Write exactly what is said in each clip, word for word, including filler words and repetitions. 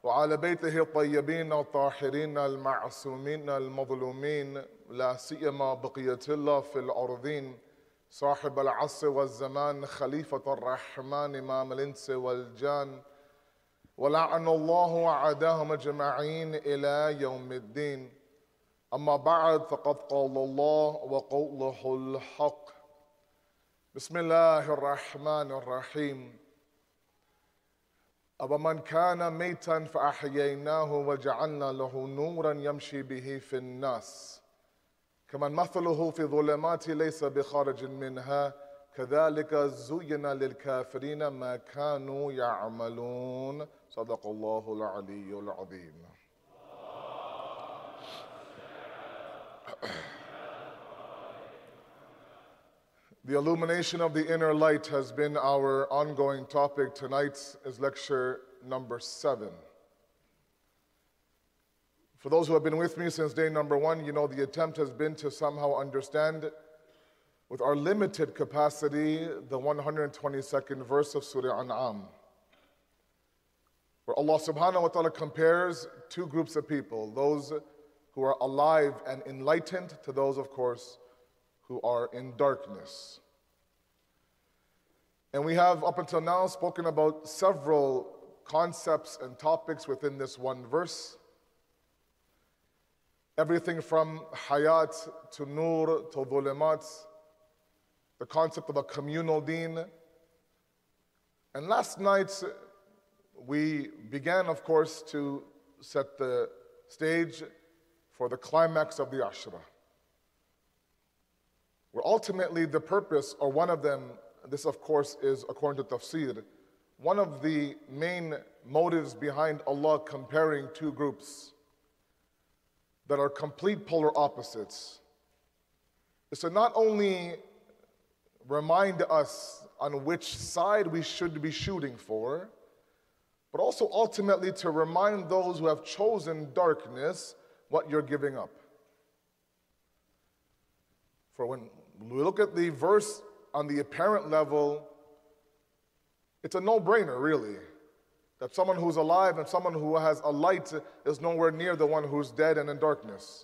وعلى بيته الطيبين الطاهرين المعصومين المظلومين لا سيما بقية الله في الأرضين صاحب العصر والزمان خليفة الرحمن إمام الإنس والجان ولعن الله أعداهم أجمعين إلى يوم الدين. أما بعد فقد قال الله وقوله الحق. بسم الله الرحمن الرحيم. أَوَمَنْ كَانَ مَيْتًا فَأَحْيَيْنَاهُ وَجَعَلْنَا لَهُ نُورًا يَمْشِي بِهِ فِي النَّاسِ كَمَنْ مَثَلُهُ فِي الظُّلُمَاتِ لَيْسَ بِخَارِجٍ مِنْهَا كَذَلِكَ زُيِّنَ لِلْكَافِرِينَ مَا كَانُوا يَعْمَلُونَ. صدق الله العلي العظيم. The illumination of the inner light has been our ongoing topic. Tonight is lecture number seven. For those who have been with me since day number one, you know the attempt has been to somehow understand, with our limited capacity, the one hundred twenty-second verse of Surah An'am, where Allah subhanahu wa ta'ala compares two groups of people, those who are alive and enlightened to those, of course, who are in darkness. And we have up until now spoken about several concepts and topics within this one verse. Everything from hayat to nur to dhulumat, the concept of a communal deen. And last night we began, of course, to set the stage for the climax of the Ashra, where ultimately the purpose, or one of them, this of course is according to tafsir, one of the main motives behind Allah comparing two groups that are complete polar opposites is to not only remind us on which side we should be shooting for, but also ultimately to remind those who have chosen darkness what you're giving up. For when we look at the verse on the apparent level, it's a no-brainer, really, that someone who's alive and someone who has a light is nowhere near the one who's dead and in darkness.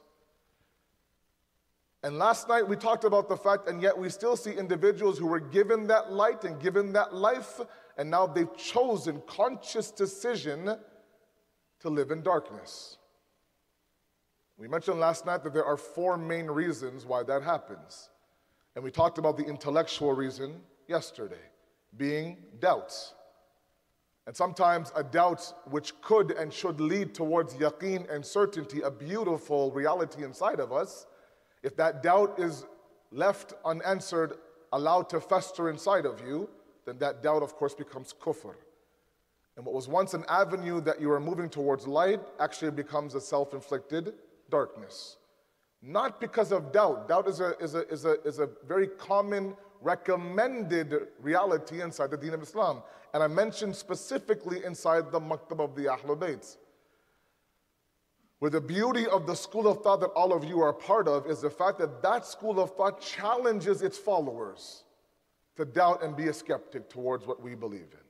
And last night we talked about the fact, and yet we still see individuals who were given that light and given that life, and now they've chosen conscious decision to live in darkness. We mentioned last night that there are four main reasons why that happens. And we talked about the intellectual reason yesterday, being doubts. And sometimes a doubt which could and should lead towards yaqeen and certainty, a beautiful reality inside of us, if that doubt is left unanswered, allowed to fester inside of you, then that doubt, of course, becomes kufr. And what was once an avenue that you are moving towards light actually becomes a self-inflicted darkness. Not because of doubt. Doubt is a, is a, is a, is a very common recommended reality inside the deen of Islam. And I mentioned specifically inside the maktab of the Ahlul Bayt, where the beauty of the school of thought that all of you are a part of is the fact that that school of thought challenges its followers to doubt and be a skeptic towards what we believe in.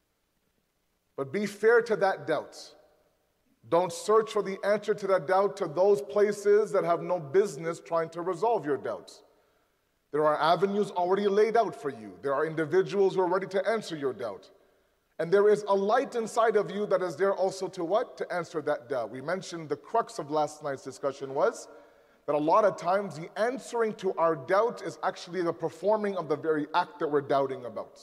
But be fair to that doubt. Don't search for the answer to that doubt to those places that have no business trying to resolve your doubts. There are avenues already laid out for you. There are individuals who are ready to answer your doubt. And there is a light inside of you that is there also to what? To answer that doubt. We mentioned the crux of last night's discussion was that a lot of times the answering to our doubt is actually the performing of the very act that we're doubting about.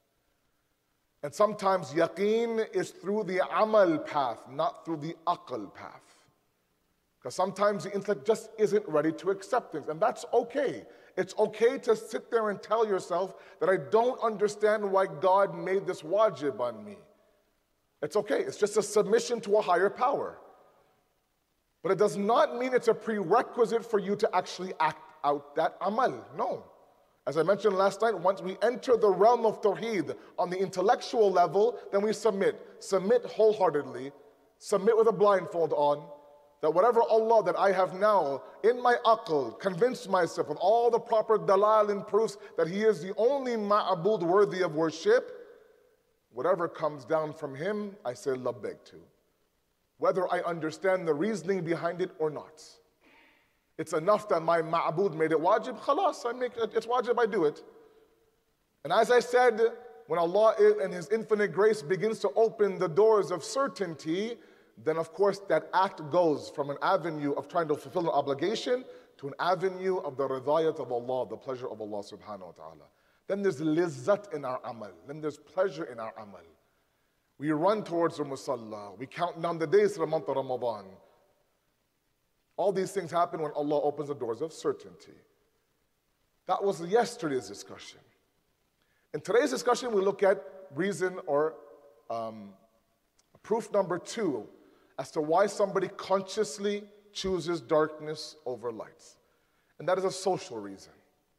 And sometimes yaqeen is through the amal path, not through the aql path. Because sometimes the intellect just isn't ready to accept things, and that's okay. It's okay to sit there and tell yourself that I don't understand why God made this wajib on me. It's okay, it's just a submission to a higher power. But it does not mean it's a prerequisite for you to actually act out that amal, no. As I mentioned last night, once we enter the realm of tawheed on the intellectual level, then we submit. Submit wholeheartedly. Submit with a blindfold on. That whatever Allah that I have now in my aql, convinced myself with all the proper dalal and proofs that He is the only ma'abud worthy of worship, whatever comes down from Him, I say labbaik to. whether I understand the reasoning behind it or not. It's enough that my ma'bud made it wajib, khalas, I make it, it's wajib, I do it. And as I said, when Allah in His infinite grace begins to open the doors of certainty, then of course that act goes from an avenue of trying to fulfill an obligation to an avenue of the ridayat of Allah, the pleasure of Allah subhanahu wa ta'ala. Then there's lizzat in our amal. Then there's pleasure in our amal. We run towards the musalla. We count down the days to the month of Ramadan. All these things happen when Allah opens the doors of certainty. That was yesterday's discussion. In today's discussion, we look at reason or um, proof number two as to why somebody consciously chooses darkness over lights. And that is a social reason.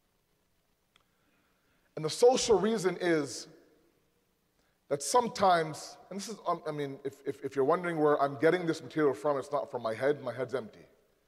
And the social reason is that sometimes, and this is, um, I mean, if, if, if you're wondering where I'm getting this material from, it's not from my head. My head's empty.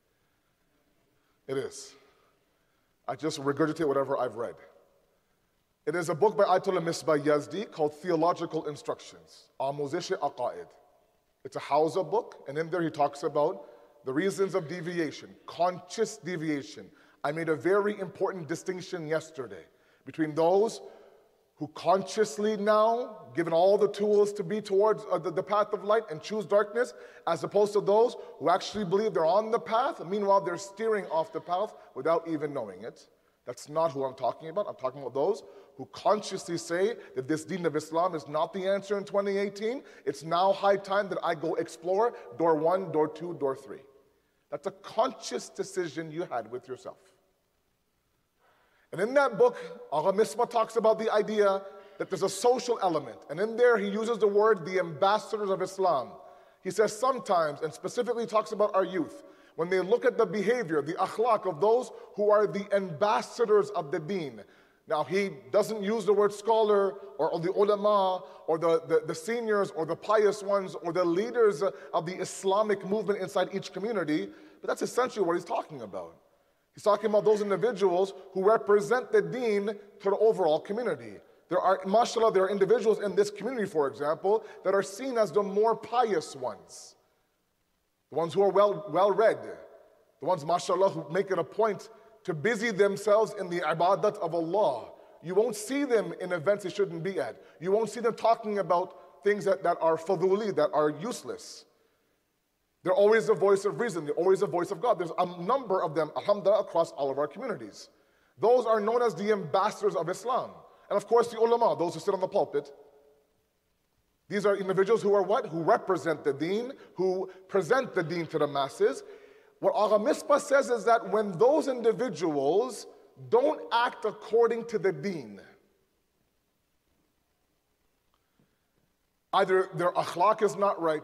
It is. I just regurgitate whatever I've read. It is a book by Ayatollah Misbah Yazdi called Theological Instructions, Amuzish Aqaid. It's a Hausa book, and in there he talks about the reasons of deviation, conscious deviation. I made a very important distinction yesterday between those who consciously now, given all the tools to be towards uh, the, the path of light and choose darkness, as opposed to those who actually believe they're on the path, and meanwhile they're steering off the path without even knowing it. That's not who I'm talking about. I'm talking about those who consciously say that this deen of Islam is not the answer in twenty eighteen. It's now high time that I go explore door one, door two, door three. That's a conscious decision you had with yourself. And in that book, Agha Misbah talks about the idea that there's a social element. And in there, he uses the word the ambassadors of Islam. He says sometimes, and specifically talks about our youth, when they look at the behavior, the akhlaq of those who are the ambassadors of the deen. Now, he doesn't use the word scholar or, or the ulama or the, the, the seniors or the pious ones or the leaders of the Islamic movement inside each community, but that's essentially what he's talking about. He's talking about those individuals who represent the deen to the overall community. There are, mashallah, there are individuals in this community, for example, that are seen as the more pious ones. The ones who are well, well-read. The ones, mashallah, who make it a point to busy themselves in the ibadat of Allah. You won't see them in events they shouldn't be at. You won't see them talking about things that, that are faduli, that are useless. They're always the voice of reason. They're always the voice of God. There's a number of them, alhamdulillah, across all of our communities. Those are known as the ambassadors of Islam. And of course, the ulama, those who sit on the pulpit. These are individuals who are what? Who represent the deen, who present the deen to the masses. What Agha Misbah says is that when those individuals don't act according to the deen, either their akhlaq is not right,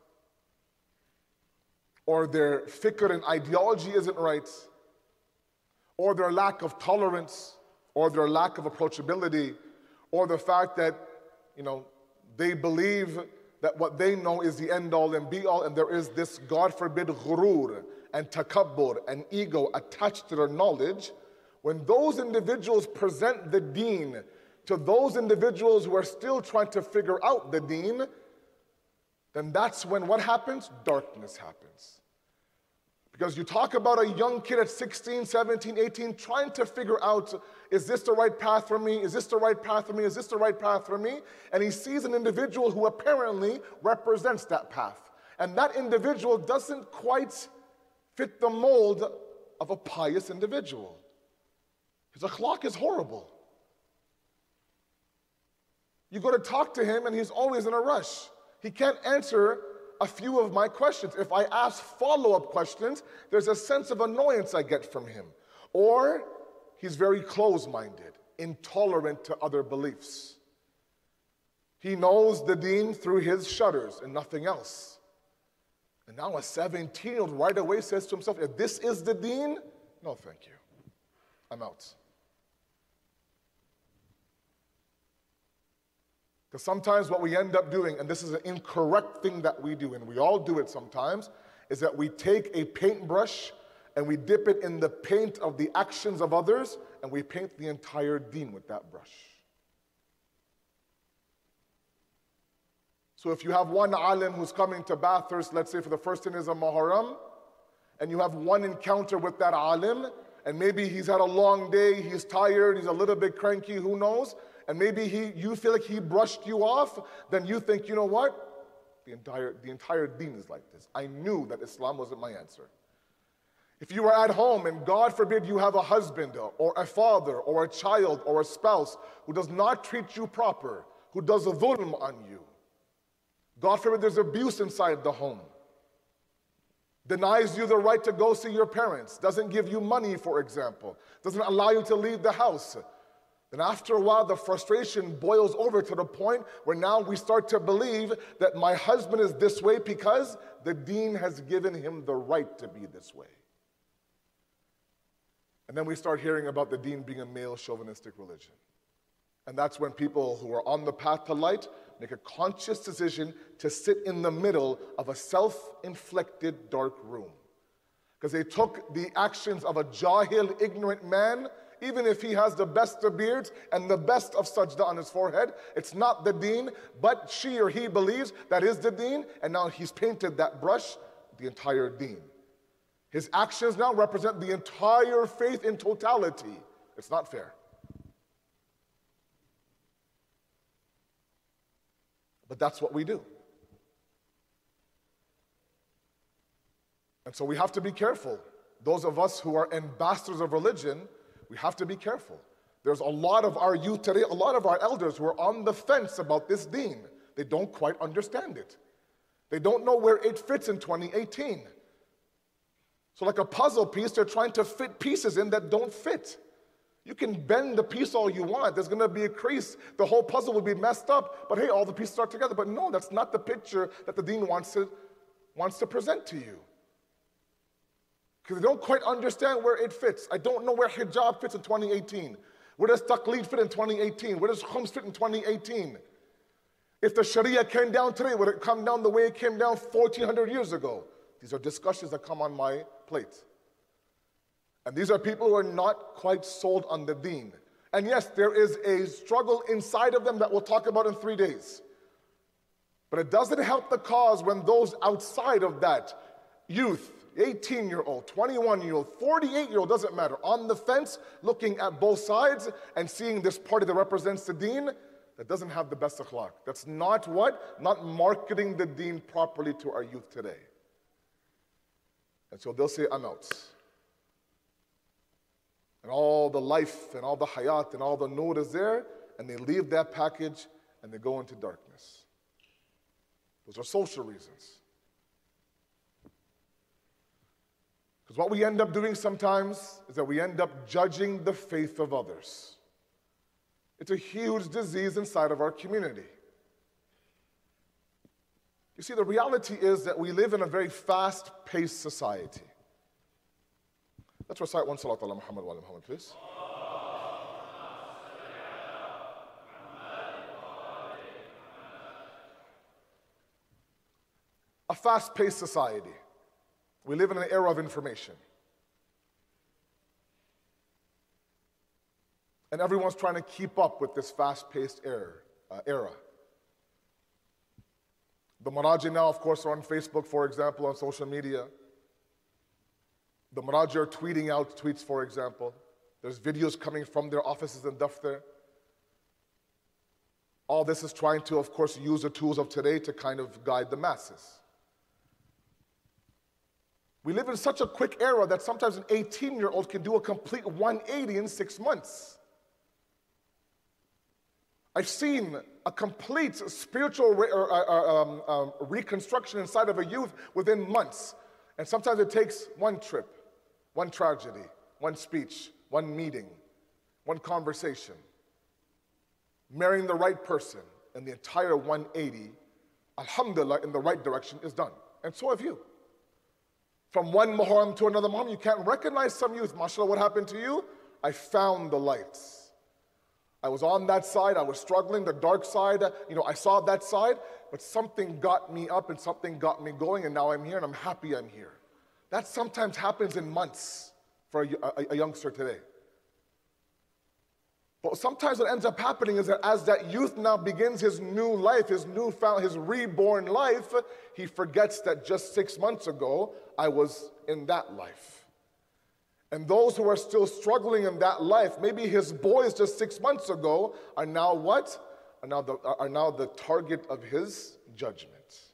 or their fikr and ideology isn't right, or their lack of tolerance, or their lack of approachability, or the fact that, you know, they believe that what they know is the end-all and be-all, and there is this, God forbid, ghurur and takabbur and ego attached to their knowledge. When those individuals present the deen to those individuals who are still trying to figure out the deen, then that's when what happens? Darkness happens. Because you talk about a young kid at sixteen, seventeen, eighteen trying to figure out, is this the right path for me? Is this the right path for me? Is this the right path for me? And he sees an individual who apparently represents that path. And that individual doesn't quite fit the mold of a pious individual. His akhlaq is horrible. You go to talk to him and he's always in a rush. He can't answer a few of my questions. If I ask follow-up questions, there's a sense of annoyance I get from him. Or he's very close-minded, intolerant to other beliefs. He knows the deen through his shutters and nothing else. And now a seventeen-year-old right away says to himself, if this is the deen, no thank you, I'm out. Because sometimes what we end up doing, and this is an incorrect thing that we do, and we all do it sometimes, is that we take a paintbrush and we dip it in the paint of the actions of others, and we paint the entire deen with that brush. So if you have one alim who's coming to Bathurst, let's say for the first ten days of Muharram, and you have one encounter with that alim, and maybe he's had a long day, he's tired, he's a little bit cranky, who knows, and maybe he, you feel like he brushed you off, then you think, you know what? The entire, the entire deen is like this. I knew that Islam wasn't my answer. If you are at home and God forbid you have a husband or a father or a child or a spouse who does not treat you proper, who does a dhulm on you, God forbid there's abuse inside the home, denies you the right to go see your parents, doesn't give you money, for example, doesn't allow you to leave the house, then after a while the frustration boils over to the point where now we start to believe that my husband is this way because the deen has given him the right to be this way. And then we start hearing about the deen being a male chauvinistic religion. And that's when people who are on the path to light make a conscious decision to sit in the middle of a self-inflicted dark room. Because they took the actions of a jahil, ignorant man, even if he has the best of beards and the best of sajda on his forehead, it's not the deen, but she or he believes that is the deen, and now he's painted that brush, the entire deen. His actions now represent the entire faith in totality. It's not fair. But that's what we do. And so we have to be careful. Those of us who are ambassadors of religion, we have to be careful. There's a lot of our youth today, a lot of our elders who are on the fence about this deen. They don't quite understand it. They don't know where it fits in twenty eighteen. So like a puzzle piece, they're trying to fit pieces in that don't fit. You can bend the piece all you want. There's going to be a crease. The whole puzzle will be messed up. But hey, all the pieces are together. But no, that's not the picture that the deen wants to, wants to present to you. Because they don't quite understand where it fits. I don't know where hijab fits in twenty eighteen. Where does taqleed fit in twenty eighteen? Where does khums fit in twenty eighteen? If the Sharia came down today, would it come down the way it came down fourteen hundred years ago? These are discussions that come on my plate. And these are people who are not quite sold on the deen. And yes, there is a struggle inside of them that we'll talk about in three days. But it doesn't help the cause when those outside of that, youth, eighteen-year-old, twenty-one-year-old, forty-eight-year-old, doesn't matter, on the fence, looking at both sides and seeing this party that represents the deen, that doesn't have the best akhlaq. That's not what? Not marketing the deen properly to our youth today. And so they'll say, I'm out. And all the life and all the hayat and all the nur is there, and they leave that package and they go into darkness. Those are social reasons. Because what we end up doing sometimes is that we end up judging the faith of others. It's a huge disease inside of our community. You see, the reality is that we live in a very fast-paced society. Let's recite one salat ala Muhammad wa ala Muhammad, please. A fast-paced society. We live in an era of information. And everyone's trying to keep up with this fast-paced era. Uh, era. The Maraji now, of course, are on Facebook, for example, on social media. The Maraji are tweeting out tweets, for example. There's videos coming from their offices in Daftar. All this is trying to, of course, use the tools of today to kind of guide the masses. We live in such a quick era that sometimes an eighteen-year-old can do a complete one eighty in six months. I've seen a complete spiritual re- or, uh, um, um, reconstruction inside of a youth within months. And sometimes it takes one trip, one tragedy, one speech, one meeting, one conversation. Marrying the right person, and the entire one eighty, alhamdulillah, in the right direction is done. And so have you. From one Muharram to another Muharram, you can't recognize some youth. MashaAllah, what happened to you? I found the lights. I was on that side, I was struggling, the dark side, you know, I saw that side, but something got me up and something got me going, and now I'm here and I'm happy I'm here. That sometimes happens in months for a, a, a youngster today. But sometimes what ends up happening is that as that youth now begins his new life, his newfound, his reborn life, he forgets that just six months ago, I was in that life. And those who are still struggling in that life, maybe his boys just six months ago, are now what? Are now the, are now the target of his judgment.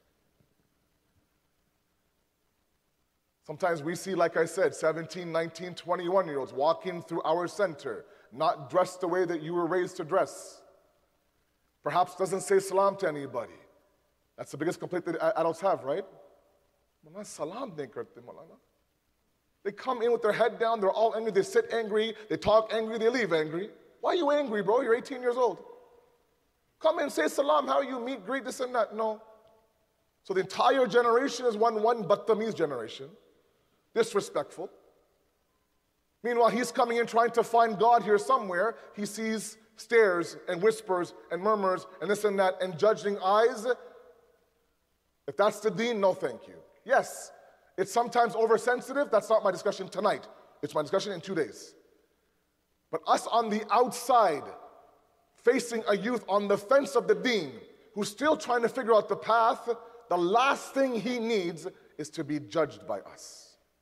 Sometimes we see, like I said, seventeen, nineteen, twenty-one-year-olds walking through our center, not dressed the way that you were raised to dress. Perhaps doesn't say salam to anybody. That's the biggest complaint that adults have, right? Salam nahi karte Maulana. They come in with their head down, they're all angry, they sit angry, they talk angry, they leave angry. Why are you angry, bro? You're eighteen years old. Come in, say salam, how are you, meet, greet, this and that. No. So the entire generation is one, one Battamiz generation. Disrespectful. Meanwhile, he's coming in trying to find God here somewhere. He sees stares and whispers and murmurs and this and that and judging eyes. If that's the deen, no thank you. Yes, it's sometimes oversensitive. That's not my discussion tonight. It's my discussion in two days. But us on the outside, facing a youth on the fence of the deen, who's still trying to figure out the path, the last thing he needs is to be judged by us.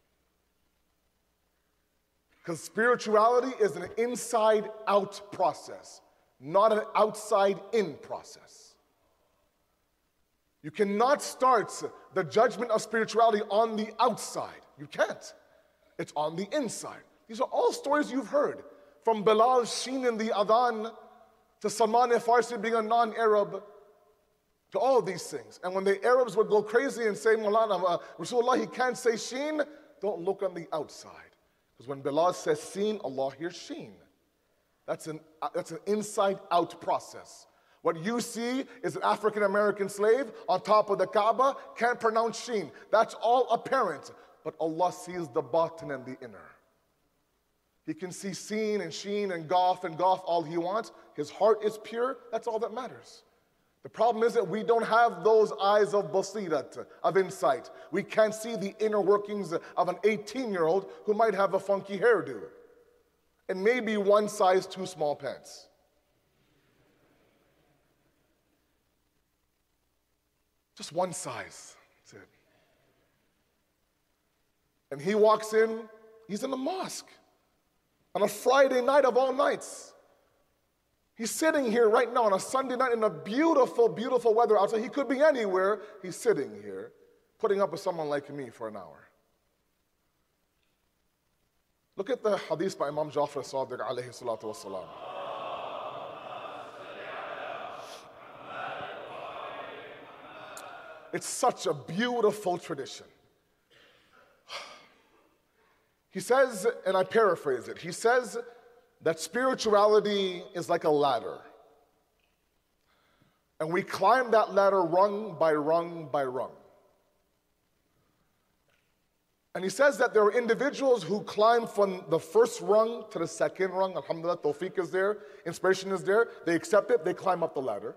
Because spirituality is an inside-out process, not an outside-in process. You cannot start the judgment of spirituality on the outside. You can't. It's on the inside. These are all stories you've heard. From Bilal Sheen in the Adhan, to Salman Farsi being a non-Arab, to all these things. And when the Arabs would go crazy and say, Maulana, uh, Rasulullah, he can't say Sheen, don't look on the outside. Because when Bilal says Seen, Allah hears Sheen. That's an, uh, that's an inside-out process. What you see is an African-American slave on top of the Kaaba, can't pronounce Sheen. That's all apparent. But Allah sees the batin and the inner. He can see Seen and Sheen and Goff and Goff all he wants. His heart is pure. That's all that matters. The problem is that we don't have those eyes of basirat, of insight. We can't see the inner workings of an eighteen-year-old who might have a funky hairdo and maybe one size too small pants. Just one size. That's it. And he walks in, he's in the mosque on a Friday night of all nights. He's sitting here right now on a Sunday night in a beautiful, beautiful weather outside. He could be anywhere. He's sitting here, putting up with someone like me for an hour. Look at the hadith by Imam Jafar Sadiq alayhi salatu wasalam. It's such a beautiful tradition. He says, and I paraphrase it, he says that spirituality is like a ladder. And we climb that ladder rung by rung by rung. And he says that there are individuals who climb from the first rung to the second rung. Alhamdulillah, tawfiq is there, inspiration is there. They accept it, they climb up the ladder.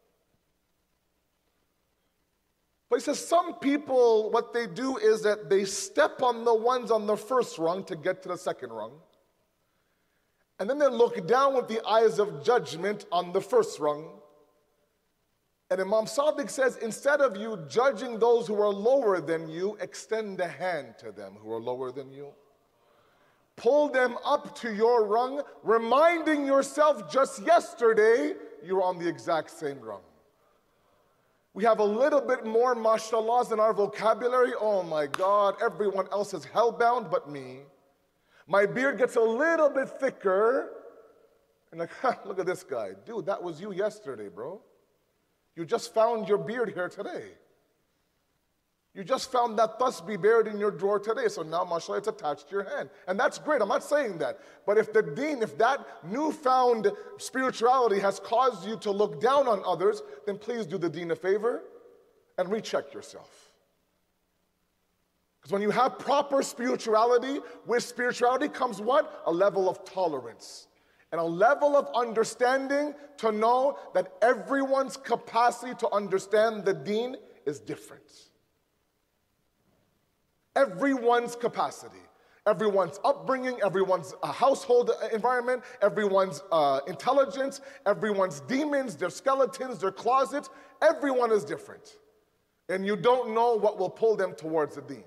But he says some people, what they do is that they step on the ones on the first rung to get to the second rung. And then they look down with the eyes of judgment on the first rung. And Imam Sadiq says, instead of you judging those who are lower than you, extend a hand to them who are lower than you. Pull them up to your rung, reminding yourself just yesterday you were on the exact same rung. We have a little bit more mashallah in our vocabulary. Oh my God, everyone else is hellbound but me. My beard gets a little bit thicker. And like, ha, look at this guy. Dude, that was you yesterday, bro. You just found your beard hair today. You just found that tasbih buried in your drawer today. So now, mashallah, it's attached to your hand. And that's great. I'm not saying that. But if the deen, if that newfound spirituality has caused you to look down on others, then please do the deen a favor and recheck yourself. Because when you have proper spirituality, with spirituality comes what? A level of tolerance. And a level of understanding to know that everyone's capacity to understand the deen is different. Everyone's capacity. Everyone's upbringing, everyone's uh, household environment, everyone's uh, intelligence, everyone's demons, their skeletons, their closets, everyone is different. And you don't know what will pull them towards the deen.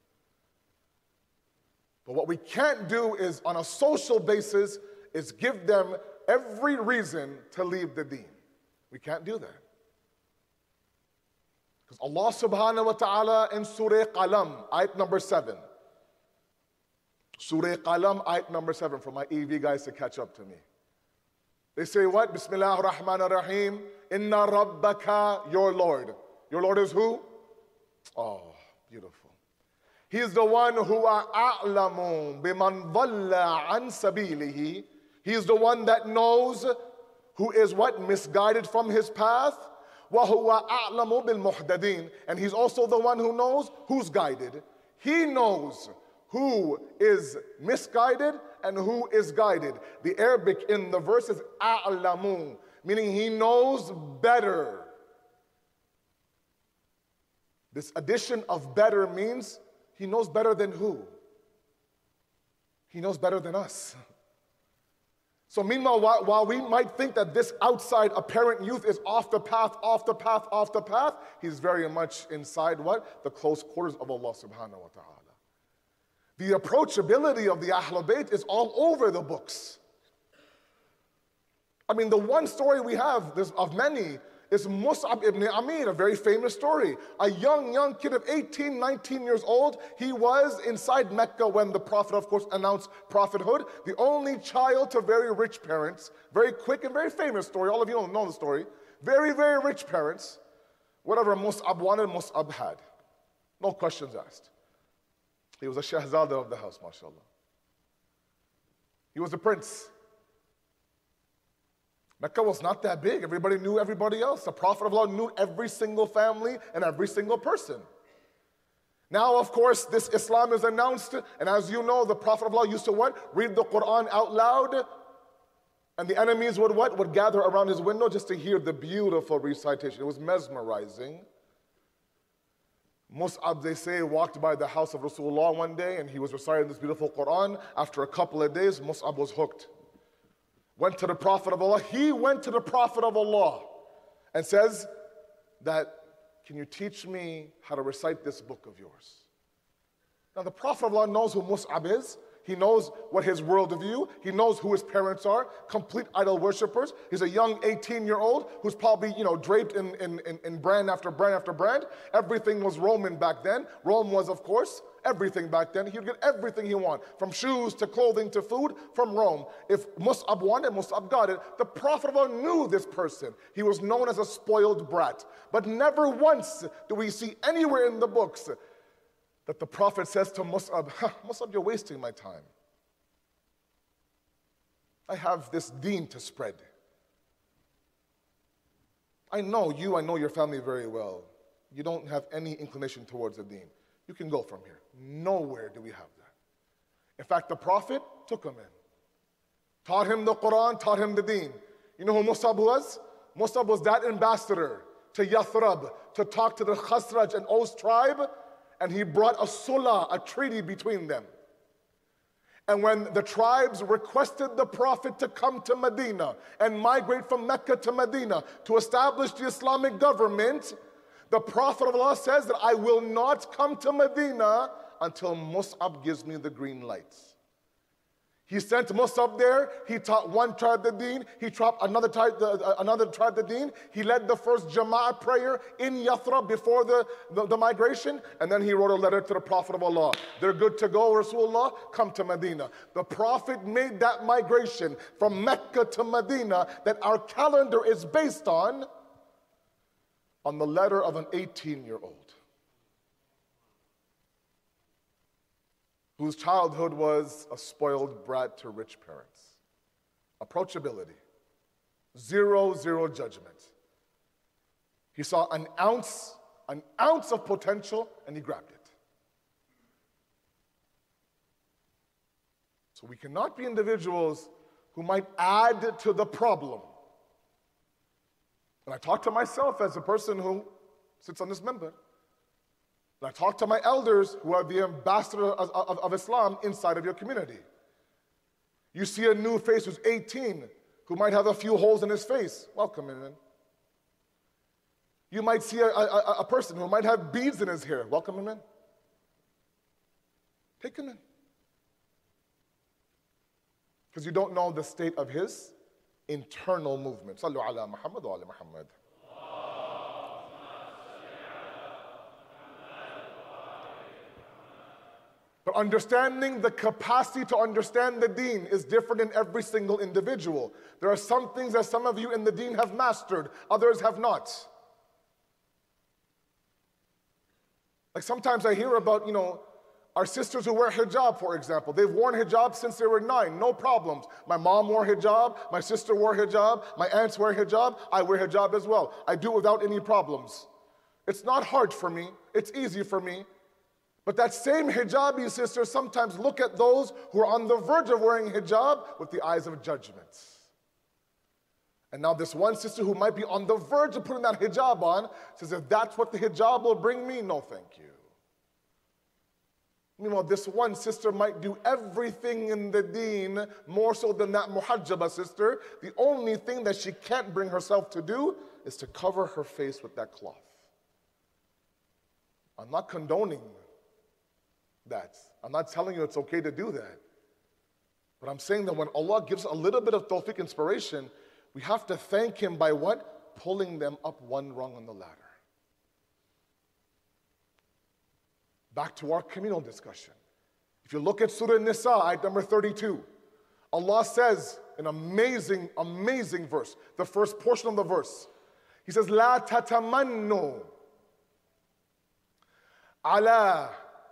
But what we can't do is, on a social basis, is give them every reason to leave the deen. We can't do that. Because Allah subhanahu wa ta'ala in Surah Qalam, ayat number seven. Surah Qalam, ayat number seven, for my E V guys to catch up to me. They say what? Bismillah ar-Rahman ar-Rahim. Inna rabbaka, your Lord. Your Lord is who? Oh, beautiful. He is the one who a'lamu biman dhalla an sabilihi. He is the one that knows who is what? Misguided from his path. Wa huwa a'lamu bil muhtadin. And he's also the one who knows who's guided. He knows who is misguided and who is guided. The Arabic in the verse is a'lamu, meaning he knows better. This addition of better means he knows better than who? He knows better than us. So meanwhile, while, while we might think that this outside apparent youth is off the path, off the path, off the path, he's very much inside what? The close quarters of Allah subhanahu wa ta'ala. The approachability of the Ahlul Bayt is all over the books. I mean, the one story we have, there's of many, is Mus'ab ibn Amir, a very famous story. A young, young kid of eighteen, nineteen years old. He was inside Mecca when the Prophet, of course, announced prophethood. The only child to very rich parents. Very quick and very famous story. All of you know the story. Very, very rich parents. Whatever Mus'ab wanted, Mus'ab had. No questions asked. He was a shahzada of the house, mashallah. He was a prince. Mecca was not that big. Everybody knew everybody else. The Prophet of Allah knew every single family and every single person. Now, of course, this Islam is announced, and as you know, the Prophet of Allah used to what? Read the Quran out loud, and the enemies would what? Would gather around his window just to hear the beautiful recitation. It was mesmerizing. Mus'ab, they say, walked by the house of Rasulullah one day, and he was reciting this beautiful Quran. After a couple of days, Mus'ab was hooked. Went to the Prophet of Allah. He went to the Prophet of Allah and says that, can you teach me how to recite this book of yours? Now the Prophet of Allah knows who Mus'ab is. He knows what his worldview, he knows who his parents are, complete idol worshippers. He's a young eighteen-year-old who's probably, you know, draped in, in, in, in brand after brand after brand. Everything was Roman back then. Rome was, of course, everything back then. He would get everything he wanted, from shoes to clothing to food, from Rome. If Mus'ab wanted, Mus'ab got it. The Prophet of Allah knew this person. He was known as a spoiled brat. But never once do we see anywhere in the books that the Prophet says to Mus'ab, ha, Mus'ab, you're wasting my time. I have this deen to spread. I know you, I know your family very well. You don't have any inclination towards the deen. You can go from here. Nowhere do we have that. In fact, the Prophet took him in. Taught him the Quran, taught him the deen. You know who Mus'ab was? Mus'ab was that ambassador to Yathrib to talk to the Khazraj and Aus tribe, and he brought a sulah, a treaty between them. And when the tribes requested the Prophet to come to Medina and migrate from Mecca to Medina to establish the Islamic government, the Prophet of Allah says that I will not come to Medina until Mus'ab gives me the green lights. He sent Mus'ab there. He taught one tribe the deen. He taught another tribe the, uh, another tribe the deen. He led the first Jama'ah prayer in Yathrib before the, the, the migration. And then he wrote a letter to the Prophet of Allah. They're good to go, Rasulullah, come to Medina. The Prophet made that migration from Mecca to Medina that our calendar is based on, on the letter of an eighteen-year-old. Whose childhood was a spoiled brat to rich parents. Approachability. Zero, zero judgment. He saw an ounce, an ounce of potential, and he grabbed it. So we cannot be individuals who might add to the problem. And I talk to myself as a person who sits on this member. And I talk to my elders who are the ambassador of, of, of Islam inside of your community. You see a new face who's eighteen, who might have a few holes in his face. Welcome him in. You might see a, a, a person who might have beads in his hair. Welcome him in. Take him in. Because you don't know the state of his internal movement. Sallu ala Muhammad wa ala Muhammad. But understanding the capacity to understand the deen is different in every single individual. There are some things that some of you in the deen have mastered, others have not. Like sometimes I hear about, you know, our sisters who wear hijab, for example. They've worn hijab since they were nine, no problems. My mom wore hijab, my sister wore hijab, my aunts wear hijab, I wear hijab as well. I do it without any problems. It's not hard for me, it's easy for me. But that same hijabi sister sometimes look at those who are on the verge of wearing hijab with the eyes of judgment. And now this one sister who might be on the verge of putting that hijab on says, if that's what the hijab will bring me, no thank you. Meanwhile, this one sister might do everything in the deen more so than that muhajjaba sister. The only thing that she can't bring herself to do is to cover her face with that cloth. I'm not condoning that. I'm not telling you it's okay to do that. But I'm saying that when Allah gives a little bit of tawfiq inspiration, we have to thank Him by what? Pulling them up one rung on the ladder. Back to our communal discussion. If you look at Surah Nisa, ayat number thirty-two, Allah says, an amazing, amazing verse, the first portion of the verse. He says, La tatamannu ala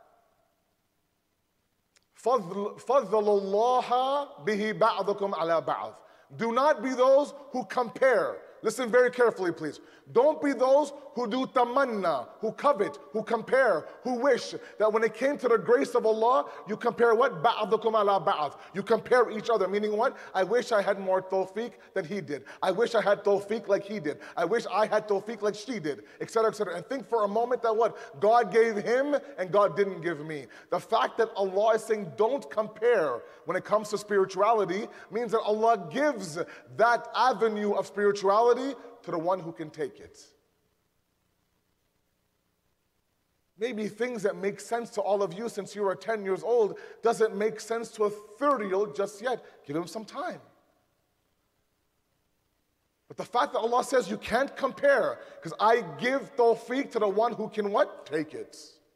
فَضْلُ اللَّهَ بِهِ بَعْضُكُمْ عَلَى بَعْضٍ. Do not be those who compare. Listen very carefully, please. Don't be those who do tamanna, who covet, who compare, who wish that when it came to the grace of Allah, you compare what? بَعْضُكُمْ عَلَى بَعْضٍ. You compare each other, meaning what? I wish I had more tawfiq than he did. I wish I had tawfiq like he did. I wish I had tawfiq like she did, et cetera, et cetera. And think for a moment that what? God gave him and God didn't give me. The fact that Allah is saying don't compare when it comes to spirituality means that Allah gives that avenue of spirituality to the one who can take it. Maybe things that make sense to all of you since you are ten years old doesn't make sense to a thirty-year-old just yet. Give him some time. But the fact that Allah says you can't compare, because I give tawfiq to the one who can what? Take it.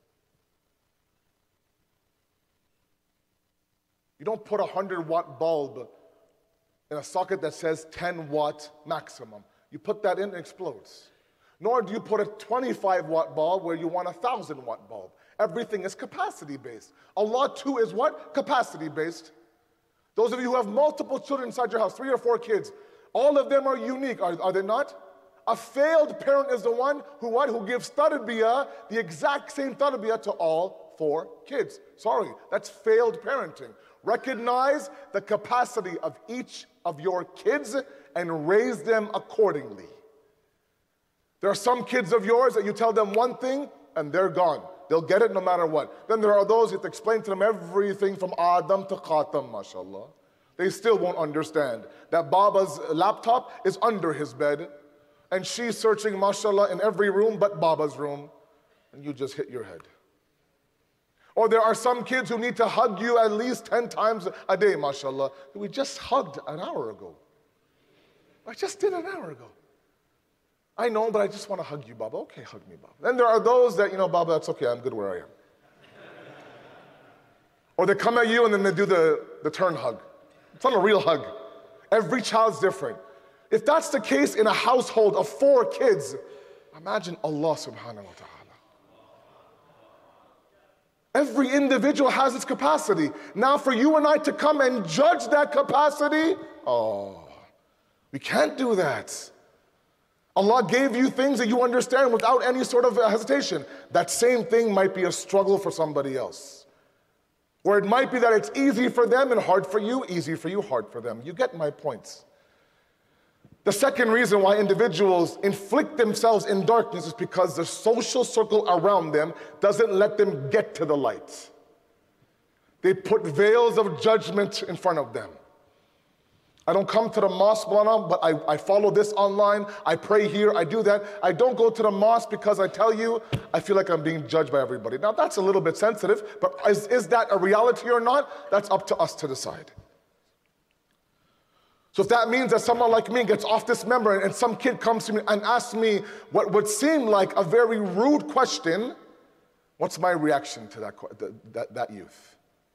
You don't put a one hundred watt bulb in a socket that says ten watt maximum. You put that in, it explodes. Nor do you put a twenty-five watt bulb where you want a one thousand watt bulb. Everything is capacity based. Allah too is what? Capacity based. Those of you who have multiple children inside your house, three or four kids, all of them are unique, are, are they not? A failed parent is the one who what? Who gives tarbiyah, the exact same tarbiyah to all four kids. Sorry, that's failed parenting. Recognize the capacity of each of your kids and raise them accordingly. There are some kids of yours that you tell them one thing and they're gone. They'll get it no matter what. Then there are those you have to explain to them everything from Adam to Khatam, mashallah. They still won't understand that Baba's laptop is under his bed and she's searching, mashallah, in every room but Baba's room, and you just hit your head. Or there are some kids who need to hug you at least ten times a day, mashallah. We just hugged an hour ago. I just did an hour ago. I know, but I just want to hug you, Baba. Okay, hug me, Baba. Then there are those that, you know, Baba, that's okay, I'm good where I am. Or they come at you and then they do the, the turn hug. It's not a real hug. Every child's different. If that's the case in a household of four kids, imagine Allah subhanahu wa ta'ala. Every individual has its capacity. Now for you and I to come and judge that capacity, oh, we can't do that. Allah gave you things that you understand without any sort of hesitation. That same thing might be a struggle for somebody else. Or it might be that it's easy for them and hard for you, easy for you, hard for them. You get my points. The second reason why individuals inflict themselves in darkness is because the social circle around them doesn't let them get to the light. They put veils of judgment in front of them. I don't come to the mosque, but I, I follow this online, I pray here, I do that. I don't go to the mosque because I tell you, I feel like I'm being judged by everybody. Now that's a little bit sensitive, but is, is that a reality or not? That's up to us to decide. So if that means that someone like me gets off this member and some kid comes to me and asks me what would seem like a very rude question, what's my reaction to that, that, that youth?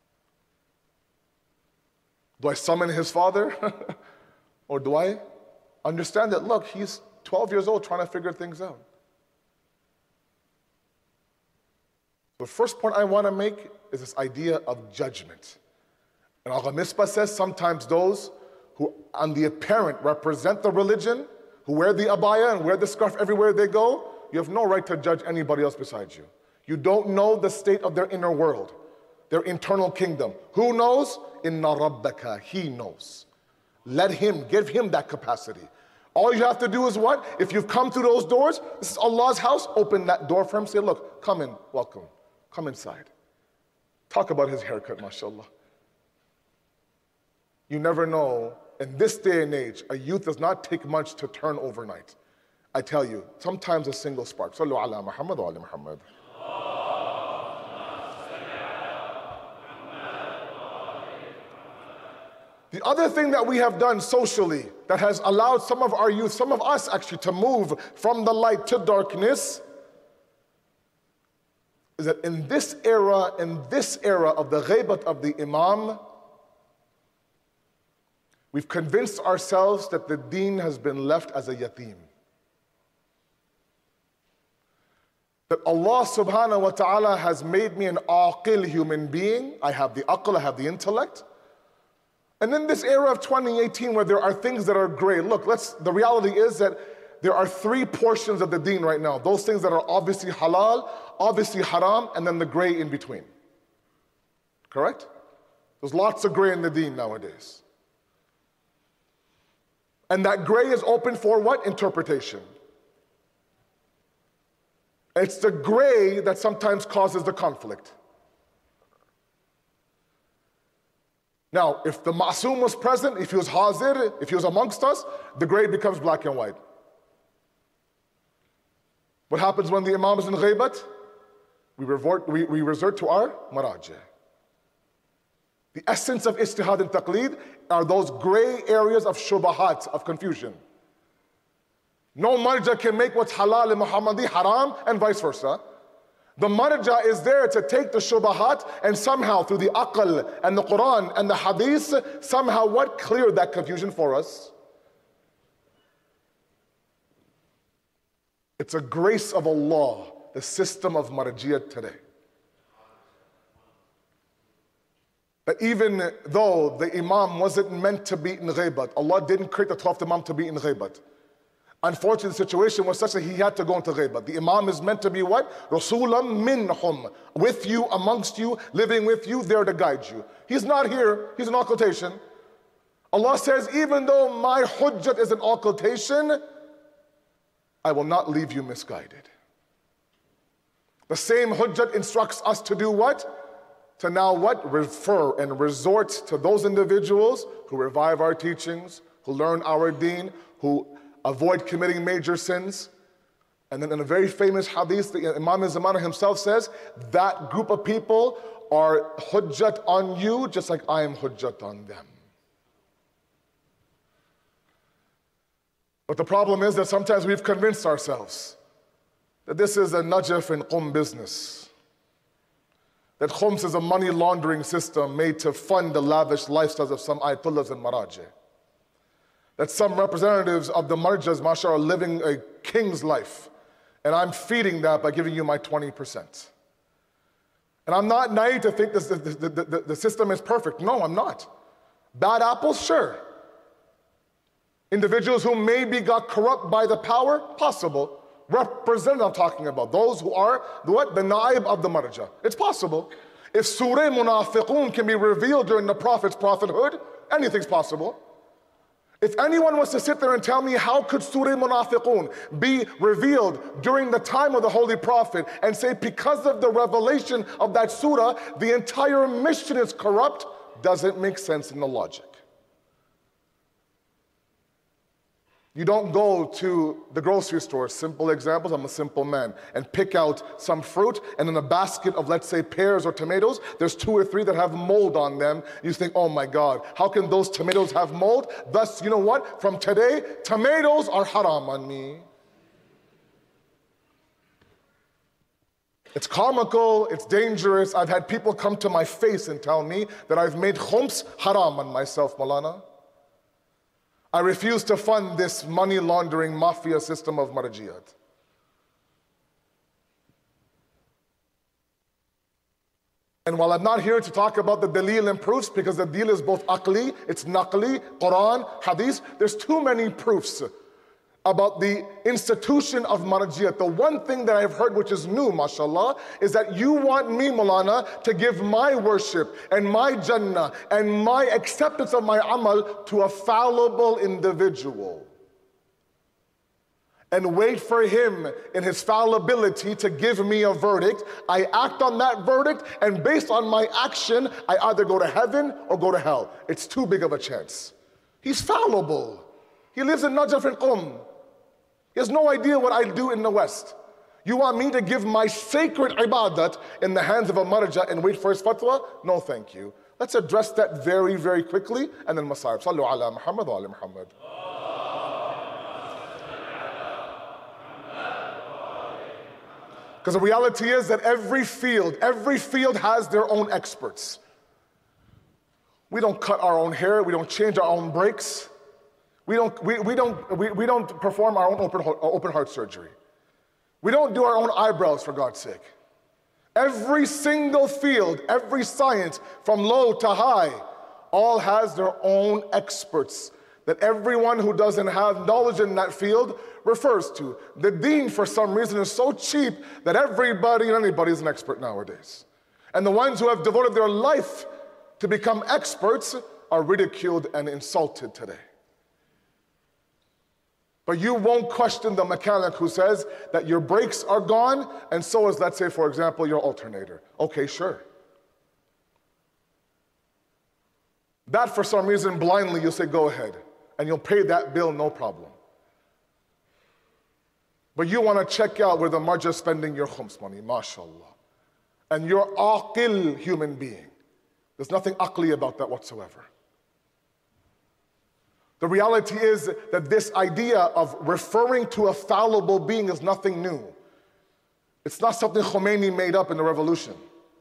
Do I summon his father? Or do I understand that, look, he's twelve years old trying to figure things out? The first point I want to make is this idea of judgment. And Agha Misbah says sometimes those who on the apparent represent the religion, who wear the abaya and wear the scarf everywhere they go, you have no right to judge anybody else besides you. You don't know the state of their inner world, their internal kingdom. Who knows? Inna rabbaka, he knows. Let him, give him that capacity. All you have to do is what? If you've come through those doors, this is Allah's house, open that door for him, say, look, come in, welcome, come inside. Talk about his haircut, mashallah. You never know, in this day and age, a youth does not take much to turn overnight. I tell you, sometimes a single spark. Sallu ala Muhammad wa ala Muhammad. The other thing that we have done socially that has allowed some of our youth, some of us actually, to move from the light to darkness is that in this era, in this era of the ghaibat of the Imam, we've convinced ourselves that the deen has been left as a yatim. That Allah subhanahu wa ta'ala has made me an aqil human being. I have the aql, I have the intellect. And in this era of twenty eighteen where there are things that are gray, look, let's, the reality is that there are three portions of the deen right now. Those things that are obviously halal, obviously haram, and then the gray in between. Correct? There's lots of gray in the deen nowadays. And that gray is open for what? Interpretation. It's the gray that sometimes causes the conflict. Now, if the Ma'soom was present, if he was hazir, if he was amongst us, the gray becomes black and white. What happens when the Imam is in ghaibat? We, revert, we, we resort to our marajih. The essence of ijtihad and taqleed are those gray areas of shubahat, of confusion. No marja can make what's halal in Muhammadi haram and vice versa. The marja is there to take the shubahat and somehow through the aql and the Quran and the hadith, somehow what? Clear that confusion for us. It's a grace of Allah, the system of marjiyat today. That even though the Imam wasn't meant to be in ghaibat, Allah didn't create the twelfth Imam to be in ghaibat. Unfortunately, the situation was such that he had to go into ghaibat. The Imam is meant to be what? Rasulam minhum. With you, amongst you, living with you, there to guide you. He's not here, he's an occultation. Allah says, even though my hujjat is an occultation, I will not leave you misguided. The same hujjat instructs us to do what? To now what? Refer and resort to those individuals who revive our teachings, who learn our deen, who avoid committing major sins. And then in a very famous hadith, the Imam al-Zamana himself says, that group of people are hujjat on you just like I am hujjat on them. But the problem is that sometimes we've convinced ourselves that this is a Najaf and Qum business. That Khums is a money laundering system made to fund the lavish lifestyles of some ayatullahs and marajih. That some representatives of the marjas, mashallah, are living a king's life. And I'm feeding that by giving you my twenty percent. And I'm not naive to think this, the, the, the, the system is perfect. No, I'm not. Bad apples, sure. Individuals who maybe got corrupt by the power, possible. Representative I'm talking about, those who are the what? The naib of the marja. It's possible. If Surah Munafiqun can be revealed during the Prophet's prophethood, anything's possible. If anyone was to sit there and tell me how could Surah Munafiqun be revealed during the time of the Holy Prophet and say because of the revelation of that surah, the entire mission is corrupt, doesn't make sense in the logic. You don't go to the grocery store, simple examples, I'm a simple man, and pick out some fruit, and in a basket of, let's say, pears or tomatoes, there's two or three that have mold on them. You think, oh my God, how can those tomatoes have mold? Thus, you know what? From today, tomatoes are haram on me. It's comical, it's dangerous. I've had people come to my face and tell me that I've made khums haram on myself, Malana. I refuse to fund this money laundering mafia system of marajiyat. And while I'm not here to talk about the dalil and proofs, because the deal is both aqli, it's naqli, Quran, hadith, there's too many proofs about the institution of marajiyat. The one thing that I've heard which is new, mashallah, is that you want me, Maulana, to give my worship and my jannah and my acceptance of my amal to a fallible individual. And wait for him in his fallibility to give me a verdict. I act on that verdict, and based on my action, I either go to heaven or go to hell. It's too big of a chance. He's fallible. He lives in Najaf and Qum. He has no idea what I do in the West. You want me to give my sacred ibadat in the hands of a marja and wait for his fatwa? No, thank you. Let's address that very, very quickly, and then Masayib. Sallu ala Muhammad wa ala Muhammad. Because the reality is that every field, every field has their own experts. We don't cut our own hair, we don't change our own brakes. We don't, we, we don't, we, we don't perform our own open, open heart surgery. We don't do our own eyebrows, for God's sake. Every single field, every science, from low to high, all has their own experts that everyone who doesn't have knowledge in that field refers to. The deen, for some reason, is so cheap that everybody and anybody is an expert nowadays. And the ones who have devoted their life to become experts are ridiculed and insulted today. But you won't question the mechanic who says that your brakes are gone, and so is, let's say, for example, your alternator. Okay, sure. That, for some reason, blindly, you'll say, go ahead. And you'll pay that bill, no problem. But you want to check out where the marja is spending your khums money, mashallah. And you're aqil human being. There's nothing aqli about that whatsoever. The reality is that this idea of referring to a fallible being is nothing new. It's not something Khomeini made up in the revolution.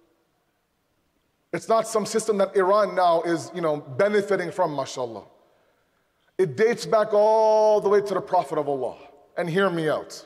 It's not some system that Iran now is, you know, benefiting from, mashallah. It dates back all the way to the Prophet of Allah. And hear me out.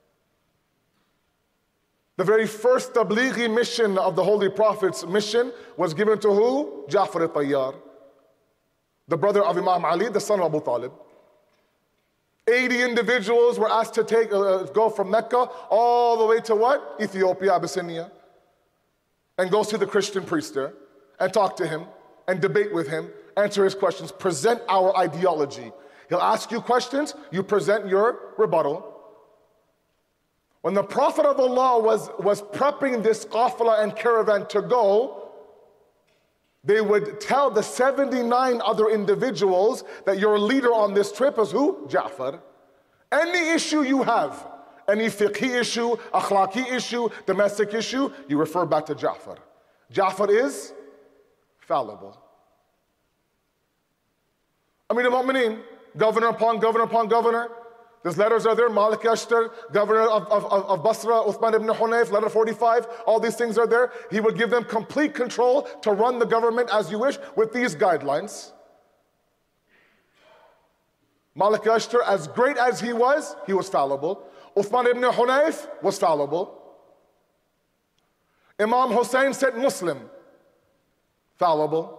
The very first tablighi mission of the Holy Prophet's mission was given to who? Ja'far al-Tayyar, the brother of Imam Ali, the son of Abu Talib. eighty individuals were asked to take, uh, go from Mecca all the way to what? Ethiopia, Abyssinia. And go see the Christian priest there and talk to him and debate with him, answer his questions, present our ideology. He'll ask you questions, you present your rebuttal. When the Prophet of Allah was, was prepping this qafla and caravan to go, they would tell the seventy-nine other individuals that your leader on this trip is who? Ja'far. Any issue you have, any fiqhi issue, akhlaqi issue, domestic issue, you refer back to Ja'far. Ja'far is fallible. Amir al-Mu'mineen, governor upon governor upon governor. These letters are there. Malik Ashtar, governor of, of, of Basra, Uthman ibn Hunayf, letter forty-five. All these things are there. He would give them complete control to run the government as you wish with these guidelines. Malik Ashtar, as great as he was, he was fallible. Uthman ibn Hunayf was fallible. Imam Hussein said Muslim, fallible.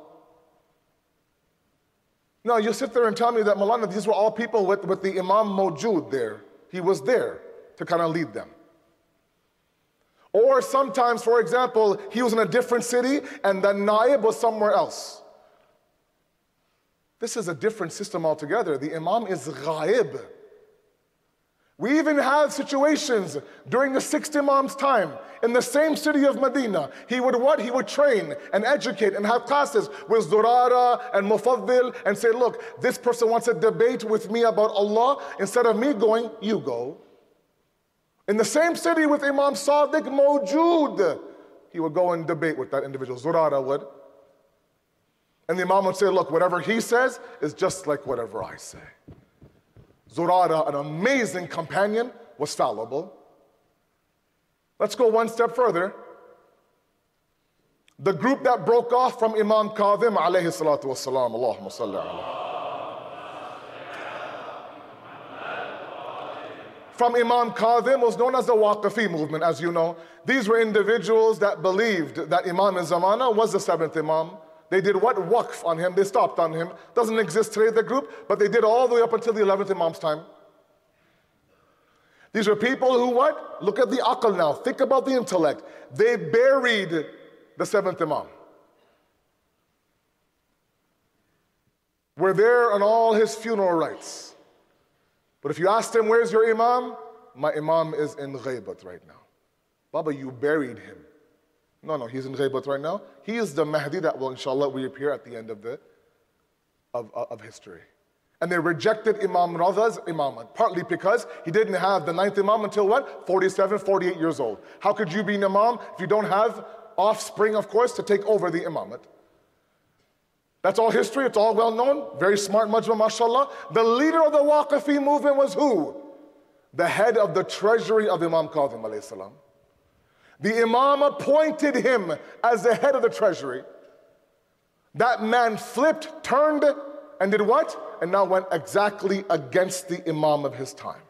No, you sit there and tell me that, Malana, these were all people with, with the Imam Mawjood there. He was there to kind of lead them. Or sometimes, for example, he was in a different city and the Naib was somewhere else. This is a different system altogether. The Imam is ghaib. We even have situations during the sixth Imam's time in the same city of Medina. He would what? He would train and educate and have classes with Zurara and Mufaddil and say, look, this person wants a debate with me about Allah. Instead of me going, you go. In the same city with Imam Sadiq Mawjood, he would go and debate with that individual. Zurara would. And the Imam would say, look, whatever he says is just like whatever I say. Zurara, an amazing companion, was fallible. Let's go one step further. The group that broke off from Imam Kadhim, alayhi salatu wassalam, Allahumma salli alayhi. From Imam Kadhim was known as the Waqifi movement, as you know. These were individuals that believed that Imam Zamana was the seventh Imam. They did what? Waqf on him. They stopped on him. Doesn't exist today, the group, but they did all the way up until the eleventh Imam's time. These were people who what? Look at the aql now. Think about the intellect. They buried the seventh Imam. We're there on all his funeral rites. But if you asked him, where's your Imam? My Imam is in ghaibat right now. Baba, you buried him. No, no, he's in ghaibat right now. He is the Mahdi that will, inshallah, reappear at the end of, the, of, of, of history. And they rejected Imam Radha's imamate, partly because he didn't have the ninth Imam until what? forty-seven, forty-eight years old. How could you be an Imam if you don't have offspring, of course, to take over the imamate? That's all history, it's all well known. Very smart majma, mashallah. The leader of the Waqifi movement was who? The head of the treasury of Imam Kadhim alayhi salam. The Imam appointed him as the head of the treasury. That man flipped, turned, and did what? And now went exactly against the Imam of his time.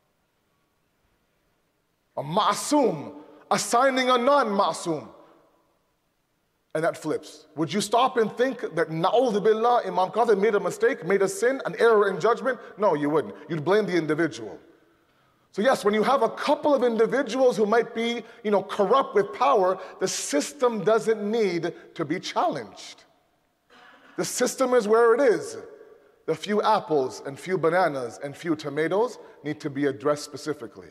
A ma'soom, assigning a non-ma'soom. And that flips. Would you stop and think that na'udhu billah, Imam Kadhim made a mistake, made a sin, an error in judgment? No, you wouldn't. You'd blame the individual. So yes, when you have a couple of individuals who might be, you know, corrupt with power, the system doesn't need to be challenged. The system is where it is. The few apples and few bananas and few tomatoes need to be addressed specifically.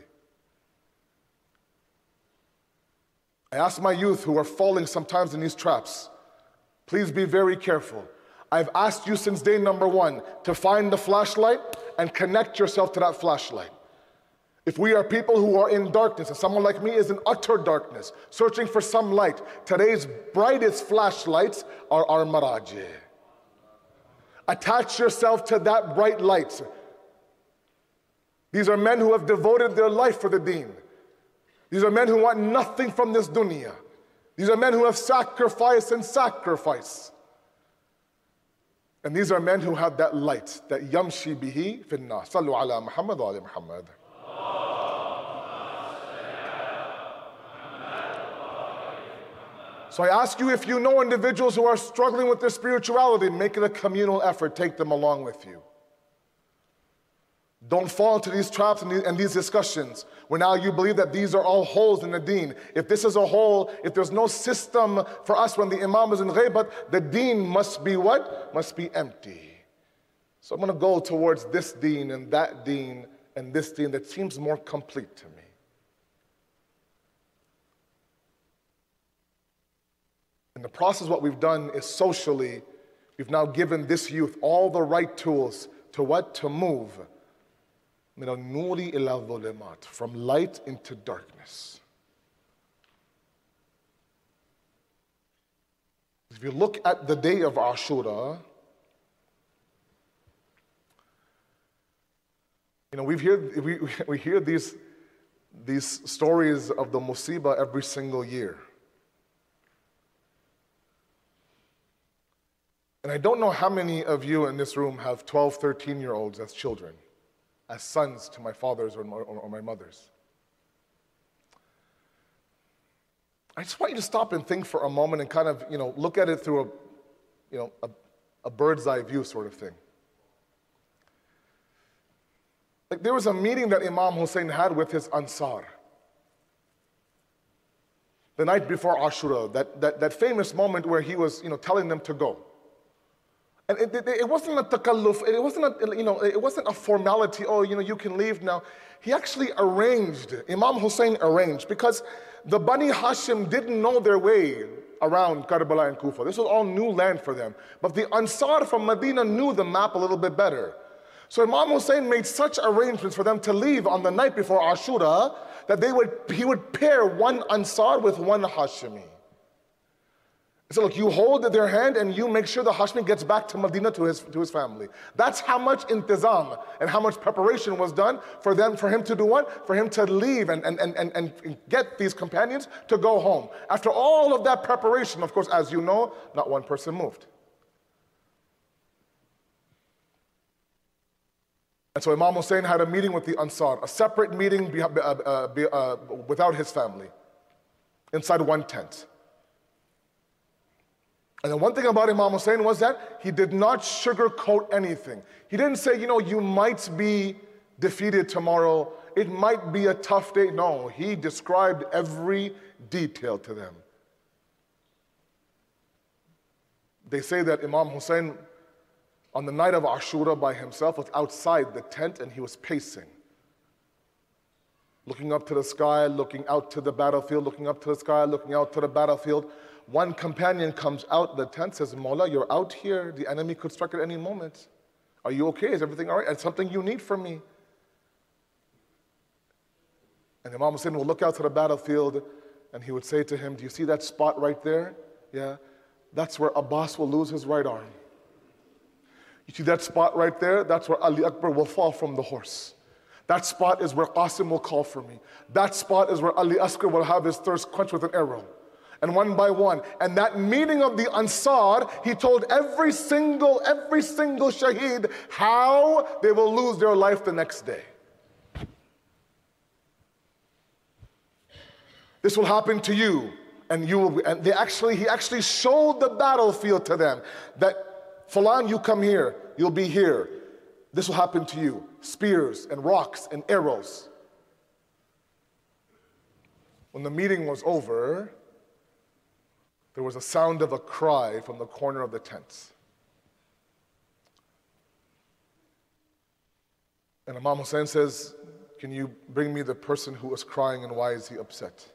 I ask my youth who are falling sometimes in these traps, please be very careful. I've asked you since day number one to find the flashlight and connect yourself to that flashlight. If we are people who are in darkness, and someone like me is in utter darkness, searching for some light, today's brightest flashlights are our maraji. Attach yourself to that bright light. These are men who have devoted their life for the deen. These are men who want nothing from this dunya. These are men who have sacrificed and sacrifice. And these are men who have that light, that yamshi bihi finna. Sallu ala Muhammad wa ala Muhammad. So I ask you, if you know individuals who are struggling with their spirituality, make it a communal effort, take them along with you. Don't fall into these traps and these, and these discussions where now you believe that these are all holes in the deen. If this is a hole, if there's no system for us when the Imam is in ghaibat, the deen must be what? Must be empty. So I'm going to go towards this deen and that deen and this deen that seems more complete to me. In the process, what we've done is socially, we've now given this youth all the right tools to what? To move. From light into darkness. If you look at the day of Ashura, you know, we've heard, we, we hear these, these stories of the musibah every single year. And I don't know how many of you in this room have twelve, thirteen year olds as children, as sons to my fathers or my, or my mothers. I just want you to stop and think for a moment and kind of, you know, look at it through a, you know, a, a bird's eye view sort of thing. Like there was a meeting that Imam Hussein had with his Ansar. The night before Ashura, that, that, that famous moment where he was, you know, telling them to go. And it, it, it wasn't a takalluf, it wasn't a, you know, it wasn't a formality, oh, you know, you can leave now. He actually arranged, Imam Hussein arranged, because the Bani Hashim didn't know their way around Karbala and Kufa. This was all new land for them. But the Ansar from Medina knew the map a little bit better. So Imam Hussein made such arrangements for them to leave on the night before Ashura that they would, he would pair one Ansar with one Hashimi. So look, you hold their hand and you make sure the Hashmi gets back to Medina to his, to his family. That's how much intizam and how much preparation was done for them, for him to do what? For him to leave and, and, and, and, and get these companions to go home. After all of that preparation, of course, as you know, not one person moved. And so Imam Hussein had a meeting with the Ansar, a separate meeting be, uh, uh, be, uh, without his family, inside one tent. And the one thing about Imam Hussein was that he did not sugarcoat anything. He didn't say, you know, you might be defeated tomorrow. It might be a tough day. No, he described every detail to them. They say that Imam Hussein, on the night of Ashura by himself, was outside the tent and he was pacing. Looking up to the sky, looking out to the battlefield, looking up to the sky, looking out to the battlefield. One companion comes out the tent, says, Mawla, you're out here. The enemy could strike at any moment. Are you okay? Is everything all right? It's something you need from me. And Imam Hussein will look out to the battlefield and he would say to him, do you see that spot right there? Yeah, that's where Abbas will lose his right arm. You see that spot right there? That's where Ali Akbar will fall from the horse. That spot is where Qasim will call for me. That spot is where Ali Asghar will have his thirst quenched with an arrow. And one by one. And that meeting of the Ansar, he told every single, every single shaheed how they will lose their life the next day. This will happen to you. And you will, and they actually, he actually showed the battlefield to them. That, Fulan, you come here, you'll be here. This will happen to you. Spears and rocks and arrows. When the meeting was over, there was a sound of a cry from the corner of the tents. And Imam Hussein says, can you bring me the person who was crying and why is he upset?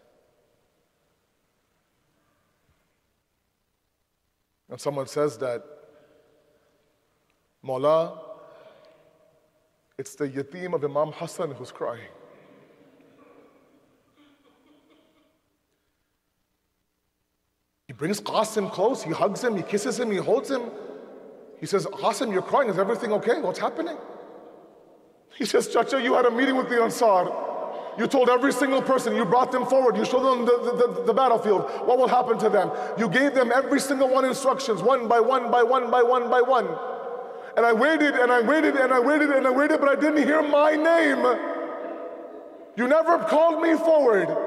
And someone says that, Mawla, it's the yatim of Imam Hassan who's crying. He brings Qasim close, he hugs him, he kisses him, he holds him. He says, Qasim, you're crying, is everything okay? What's happening? He says, Chacha, you had a meeting with the Ansar. You told every single person, you brought them forward, you showed them the, the, the, the battlefield, what will happen to them. You gave them every single one instructions, one by one, by one, by one, by one. And I waited, and I waited, and I waited, and I waited, but I didn't hear my name. You never called me forward.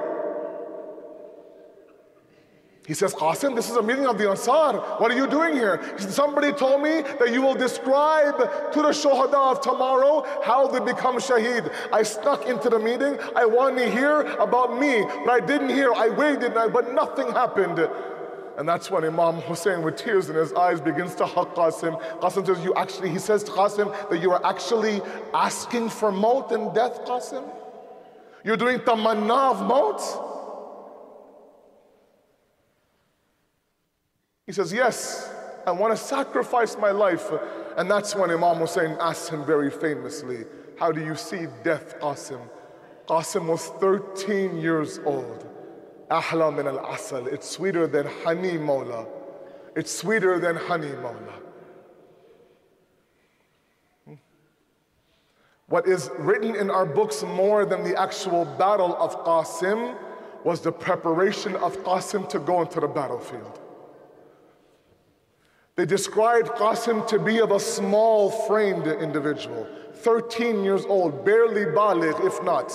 He says, Qasim, this is a meeting of the Ansar. What are you doing here? He said, somebody told me that you will describe to the Shuhada of tomorrow how they become shaheed. I snuck into the meeting. I wanted to hear about me, but I didn't hear. I waited, but nothing happened. And that's when Imam Hussein, with tears in his eyes, begins to hug Qasim. Qasim says, you actually, he says to Qasim that you are actually asking for maut and death, Qasim? You're doing tamanna of maut? He says, yes, I want to sacrifice my life. And that's when Imam Hussein asked him very famously, how do you see death, Qasim? Qasim was thirteen years old. Ahla min al-asal. It's sweeter than honey, Mawla. It's sweeter than honey, Mawla. What is written in our books more than the actual battle of Qasim was the preparation of Qasim to go into the battlefield. They described Qasim to be of a small-framed individual, thirteen years old, barely baligh, if not.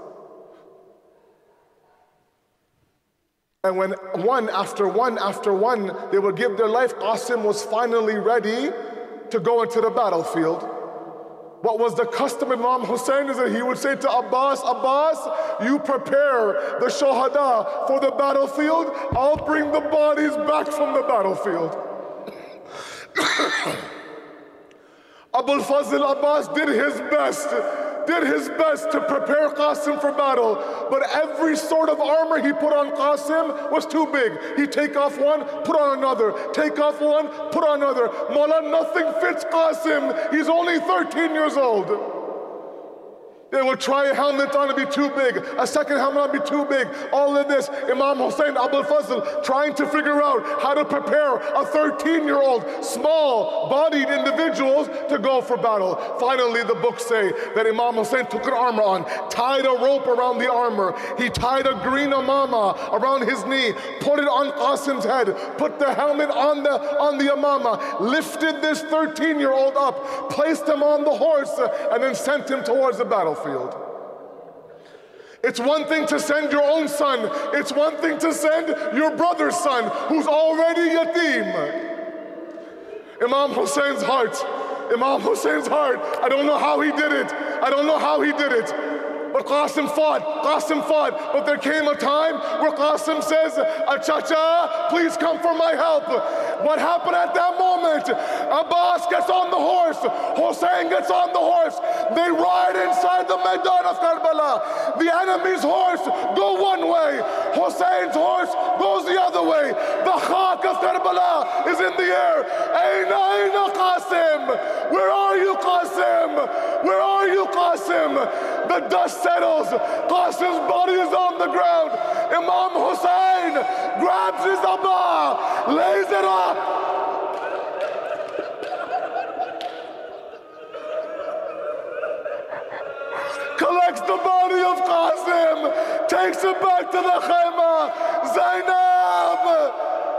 And when one after one after one, they would give their life, Qasim was finally ready to go into the battlefield. What was the custom of Imam Hussein is that he would say to Abbas, Abbas, you prepare the Shuhada for the battlefield, I'll bring the bodies back from the battlefield. Abu al-Fazl Abbas did his best, did his best to prepare Qasim for battle, but every sort of armor he put on Qasim was too big. He'd take off one, put on another, take off one, put on another. Mawla, nothing fits Qasim. He's only thirteen years old. They would try a helmet on to be too big, a second helmet on to be too big. All of this, Imam Hussein Abu al-Fazl trying to figure out how to prepare a thirteen-year-old, small-bodied individuals to go for battle. Finally, the books say that Imam Hussein took an armor on, tied a rope around the armor. He tied a green amama around his knee, put it on Qasim's head, put the helmet on the, on the amama, lifted this thirteen-year-old up, placed him on the horse, and then sent him towards the battlefield. It's one thing to send your own son. It's one thing to send your brother's son who's already yatim. Imam Hussein's heart, Imam Hussein's heart, I don't know how he did it. I don't know how he did it. But Qasim fought, Qasim fought. But there came a time where Qasim says, Chacha, please come for my help. What happened at that moment? Abbas gets on the horse. Hussein gets on the horse. They ride inside the Maidan of Karbala. The enemy's horse go one way. Hussein's horse goes the other way. The Khak of Karbala is in the air. Aina, Aina Qasim. Where are you, Qasim? Where are you, Qasim? The dust settles. Qasim's body is on the ground. Imam Hussein grabs his Abba, lays it up. Collects the body of Qasim, takes it back to the Khayma. Zainab!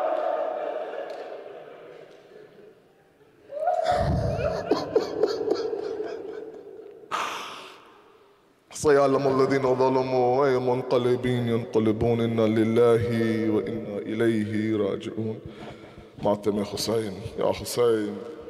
سيعلم الذين ظلموا أي منقلبين ينقلبون إنا لله وإنا إليه راجعون. ماتم يا حسين يا حسين.